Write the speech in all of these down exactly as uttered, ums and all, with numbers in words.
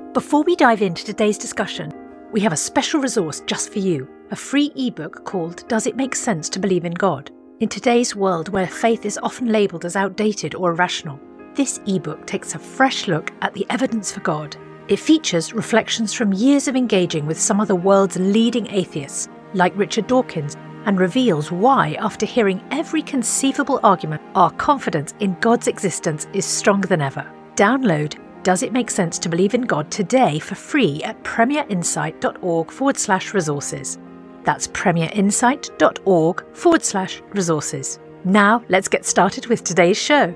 Before we dive into today's discussion, we have a special resource just for you, a free ebook called Does It Make Sense to Believe in God? In today's world where faith is often labelled as outdated or irrational, this ebook takes a fresh look at the evidence for God. It features reflections from years of engaging with some of the world's leading atheists, like Richard Dawkins, and reveals why, after hearing every conceivable argument, our confidence in God's existence is stronger than ever. Download Does It Make Sense to Believe in God today for free at premierinsight.org forward slash resources. That's premierinsight.org forward slash resources. Now let's get started with today's show.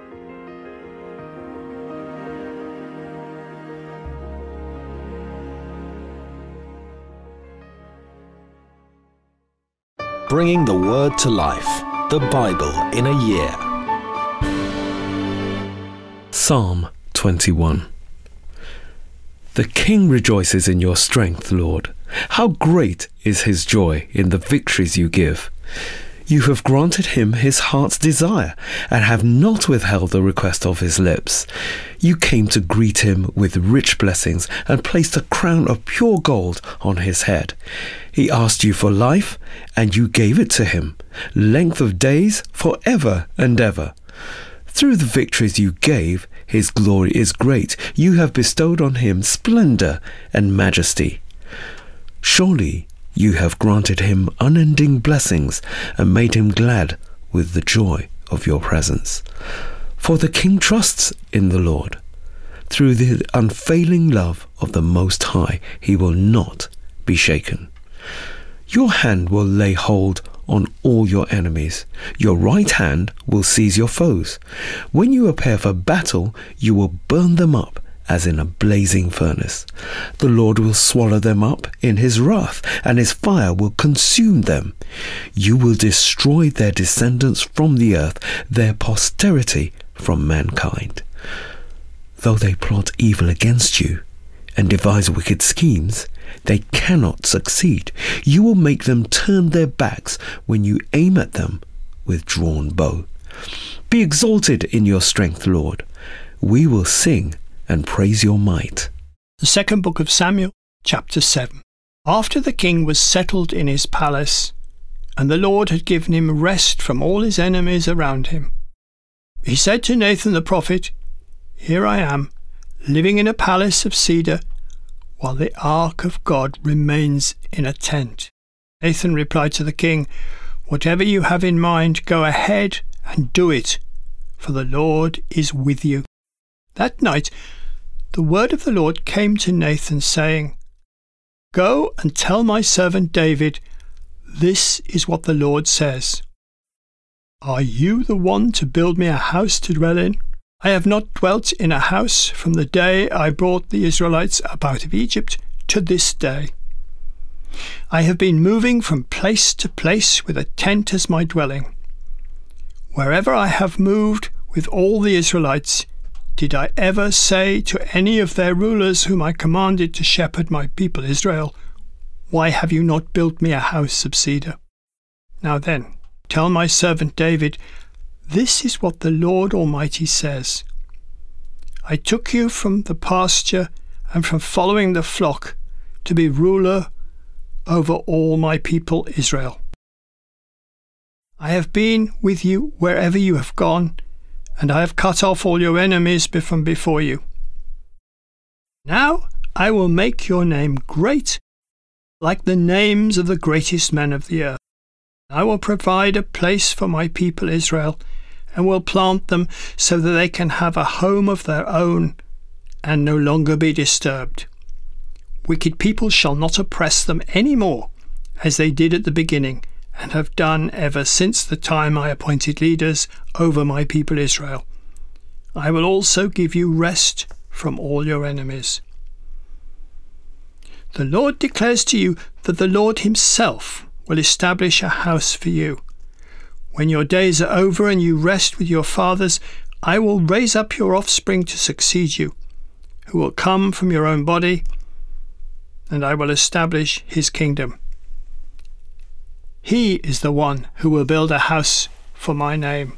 Bringing the Word to life, the Bible in a year. Psalm twenty-one. The King rejoices in your strength, Lord. How great is his joy in the victories you give. You have granted him his heart's desire and have not withheld the request of his lips. You came to greet him with rich blessings and placed a crown of pure gold on his head. He asked you for life, and you gave it to him, length of days for ever and ever. Through the victories you gave, his glory is great. You have bestowed on him splendor and majesty. Surely you have granted him unending blessings and made him glad with the joy of your presence. For the King trusts in the Lord. Through the unfailing love of the Most High, he will not be shaken. Your hand will lay hold on all your enemies. Your right hand will seize your foes. When you appear for battle, you will burn them up as in a blazing furnace. The Lord will swallow them up in his wrath, and his fire will consume them. You will destroy their descendants from the earth, their posterity from mankind. Though they plot evil against you and devise wicked schemes, they cannot succeed. You will make them turn their backs when you aim at them with drawn bow. Be exalted in your strength, Lord. We will sing and praise your might. The second book of Samuel, chapter seven. After the king was settled in his palace, and the Lord had given him rest from all his enemies around him, he said to Nathan the prophet, Here I am, living in a palace of cedar, while the ark of God remains in a tent. Nathan replied to the king, Whatever you have in mind, go ahead and do it, for the Lord is with you. That night the word of the Lord came to Nathan, saying, Go and tell my servant David, This is what the Lord says. Are you the one to build me a house to dwell in? I have not dwelt in a house from the day I brought the Israelites up out of Egypt to this day. I have been moving from place to place with a tent as my dwelling. Wherever I have moved with all the Israelites, did I ever say to any of their rulers whom I commanded to shepherd my people Israel, Why have you not built me a house of cedar? Now then, tell my servant David, This is what the Lord Almighty says. I took you from the pasture and from following the flock to be ruler over all my people Israel. I have been with you wherever you have gone, and I have cut off all your enemies from before you. Now I will make your name great, like the names of the greatest men of the earth. I will provide a place for my people Israel, and will plant them so that they can have a home of their own and no longer be disturbed. Wicked people shall not oppress them any more, as they did at the beginning, and have done ever since the time I appointed leaders over my people Israel. I will also give you rest from all your enemies. The Lord declares to you that the Lord himself will establish a house for you. When your days are over and you rest with your fathers, I will raise up your offspring to succeed you, who will come from your own body, and I will establish his kingdom. He is the one who will build a house for my name,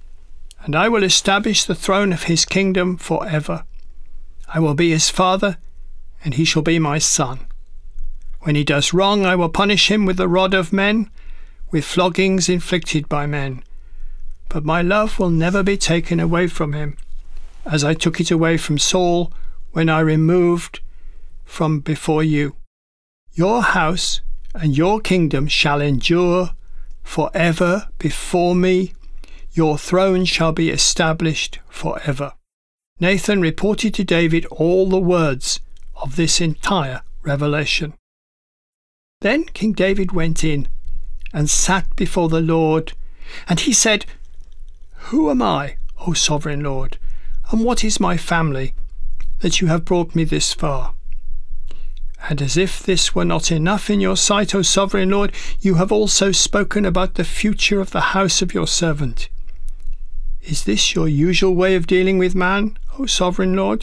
and I will establish the throne of his kingdom forever. I will be his father, and he shall be my son. When he does wrong, I will punish him with the rod of men, with floggings inflicted by men. But my love will never be taken away from him, as I took it away from Saul when I removed from before you. Your house and your kingdom shall endure for ever before me. Your throne shall be established for ever. Nathan reported to David all the words of this entire revelation. Then King David went in and sat before the Lord, and he said, Who am I, O sovereign Lord, and what is my family, that you have brought me this far? And as if this were not enough in your sight, O sovereign Lord, you have also spoken about the future of the house of your servant. Is this your usual way of dealing with man, O sovereign Lord?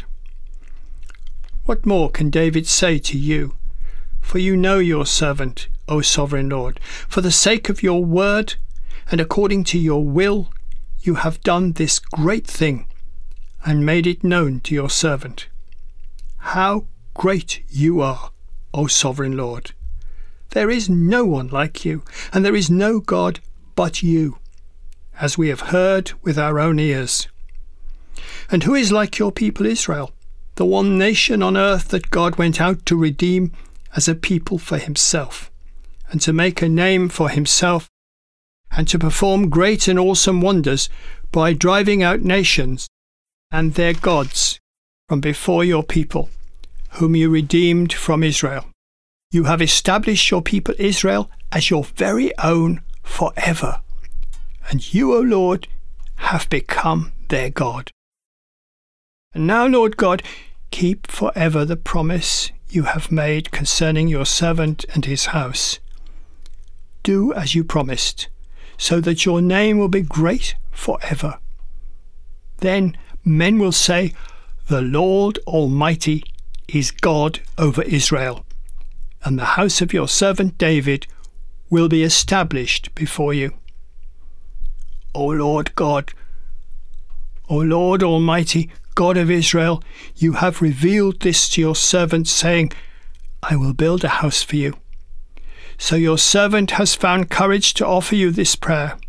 What more can David say to you? For you know your servant, O sovereign Lord. For the sake of your word, and according to your will, you have done this great thing, and made it known to your servant. How great you are, O sovereign Lord! There is no one like you, and there is no God but you, as we have heard with our own ears. And who is like your people Israel, the one nation on earth that God went out to redeem as a people for himself, and to make a name for himself, and to perform great and awesome wonders by driving out nations and their gods from before your people, whom you redeemed from Israel. You have established your people Israel as your very own forever, and you, O Lord, have become their God. And now, Lord God, keep forever the promise you have made concerning your servant and his house. Do as you promised, so that your name will be great forever. Then men will say, The Lord Almighty is God over Israel, and the house of your servant David will be established before you. O Lord God, O Lord Almighty, God of Israel, you have revealed this to your servant, saying, I will build a house for you. So your servant has found courage to offer you this prayer.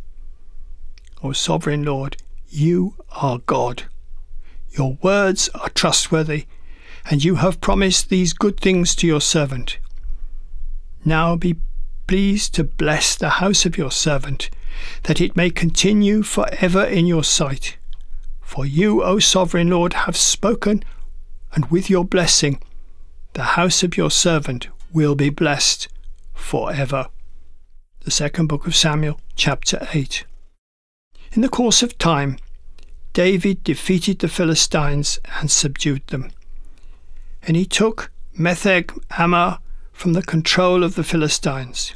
O sovereign Lord, you are God. Your words are trustworthy, and you have promised these good things to your servant. Now be pleased to bless the house of your servant, that it may continue for ever in your sight. For you, O sovereign Lord, have spoken, and with your blessing the house of your servant will be blessed forever. The second book of Samuel, chapter eight. In the course of time, David defeated the Philistines and subdued them. And he took Metheg Ammah from the control of the Philistines.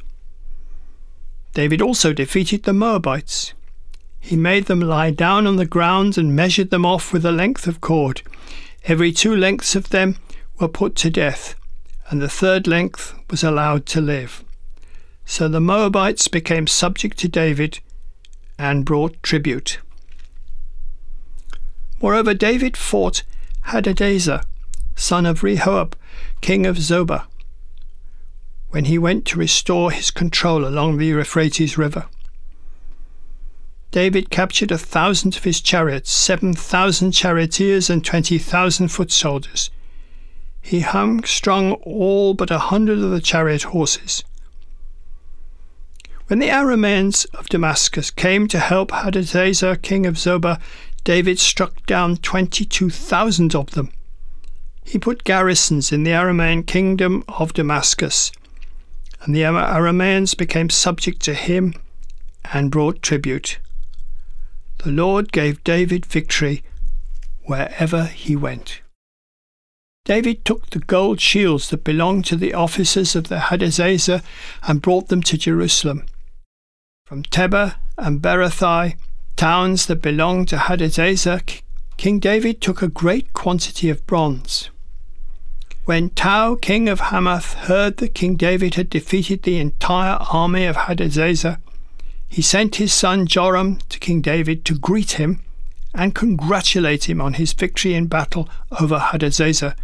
David also defeated the Moabites. He made them lie down on the ground and measured them off with a length of cord. Every two lengths of them were put to death, and the third length was allowed to live. So the Moabites became subject to David and brought tribute. Moreover, David fought Hadadezer, son of Rehob, king of Zobah, when he went to restore his control along the Euphrates River. David captured a thousand of his chariots, seven thousand charioteers, and twenty thousand foot soldiers. He hamstrung all but a hundred of the chariot horses. When the Arameans of Damascus came to help Hadadezer, king of Zobah, David struck down twenty-two thousand of them. He put garrisons in the Aramean kingdom of Damascus, and the Arameans became subject to him and brought tribute. The Lord gave David victory wherever he went. David took the gold shields that belonged to the officers of the Hadadezer and brought them to Jerusalem. From Tebah and Berothai, towns that belonged to Hadadezer, King David took a great quantity of bronze. When Tou, king of Hamath, heard that King David had defeated the entire army of Hadadezer, he sent his son Joram to King David to greet him and congratulate him on his victory in battle over Hadadezer,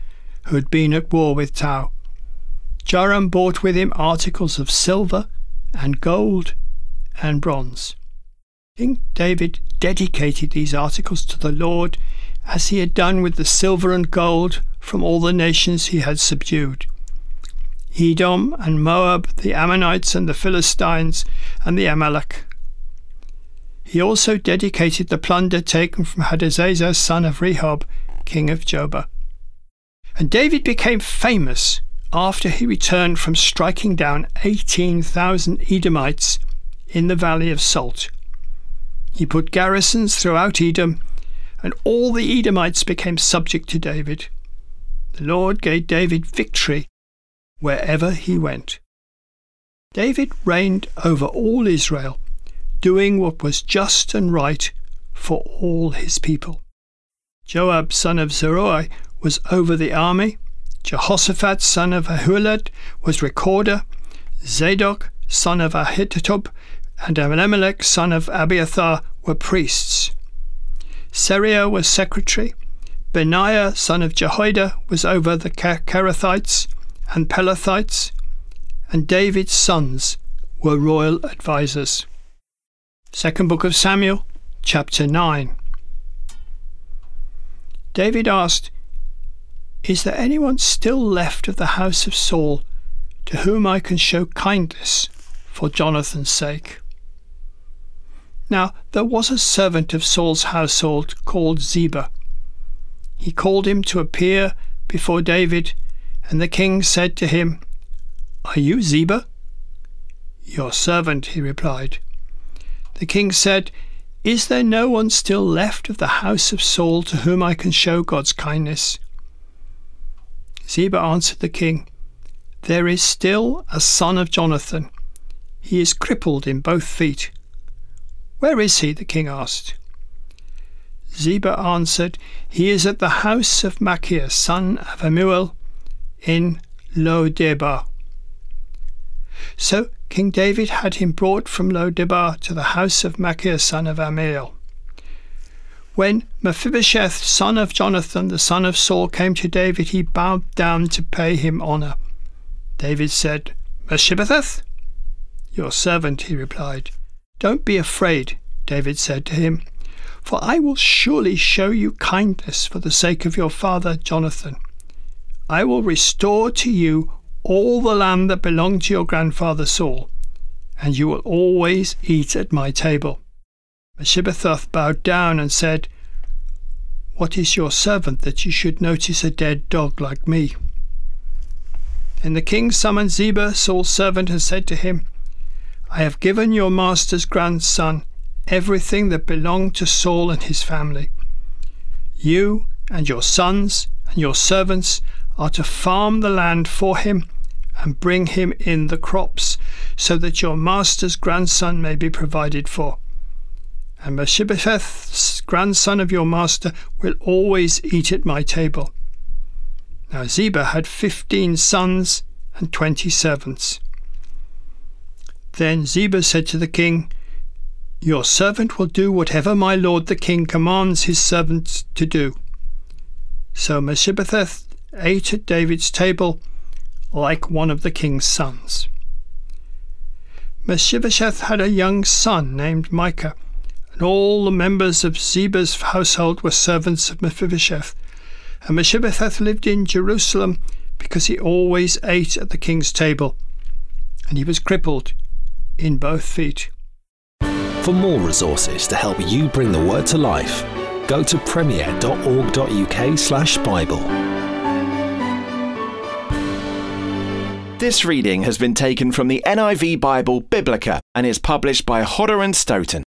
who had been at war with Tau. Joram brought with him articles of silver and gold and bronze. King David dedicated these articles to the Lord, as he had done with the silver and gold from all the nations he had subdued: Edom and Moab, the Ammonites and the Philistines, and the Amalek. He also dedicated the plunder taken from Hadazezer, son of Rehob, king of Jobah. And David became famous after he returned from striking down eighteen thousand Edomites in the Valley of Salt. He put garrisons throughout Edom, and all the Edomites became subject to David. The Lord gave David victory wherever he went. David reigned over all Israel, doing what was just and right for all his people. Joab, son of Zeruiah, was over the army. Jehoshaphat, son of Ahilud, was recorder. Zadok, son of Ahitub, and Ahimelech, son of Abiathar, were priests. Seriah was secretary. Benaiah, son of Jehoiada, was over the Kerethites and Pelethites, and David's sons were royal advisers. Second Book of Samuel, chapter nine. David asked, "Is there anyone still left of the house of Saul to whom I can show kindness for Jonathan's sake?" Now there was a servant of Saul's household called Ziba. He called him to appear before David, and the king said to him, "Are you Ziba?" "Your servant," he replied. The king said, "Is there no one still left of the house of Saul to whom I can show God's kindness?" Ziba answered the king, "There is still a son of Jonathan. He is crippled in both feet." "Where is he?" the king asked. Ziba answered, "He is at the house of Machir, son of Ammiel, in Lo-debar." So King David had him brought from Lo-debar to the house of Machir, son of Ammiel. When Mephibosheth, son of Jonathan, the son of Saul, came to David, he bowed down to pay him honour. David said, "Mephibosheth?" "Your servant," he replied. "Don't be afraid," David said to him, "for I will surely show you kindness for the sake of your father Jonathan. I will restore to you all the land that belonged to your grandfather Saul, and you will always eat at my table." Mephibosheth bowed down and said, "What is your servant that you should notice a dead dog like me?" Then the king summoned Ziba, Saul's servant, and said to him, "I have given your master's grandson everything that belonged to Saul and his family. You and your sons and your servants are to farm the land for him and bring him in the crops, so that your master's grandson may be provided for. And Mephibosheth, grandson of your master, will always eat at my table." Now Ziba had fifteen sons and twenty servants. Then Ziba said to the king, "Your servant will do whatever my lord the king commands his servants to do." So Mephibosheth ate at David's table like one of the king's sons. Mephibosheth had a young son named Micah, and all the members of Ziba's household were servants of Mephibosheth. And Mephibosheth lived in Jerusalem because he always ate at the king's table, and he was crippled in both feet. For more resources to help you bring the word to life, go to premier.org.uk slash Bible. This reading has been taken from the N I V Bible Biblica and is published by Hodder and Stoughton.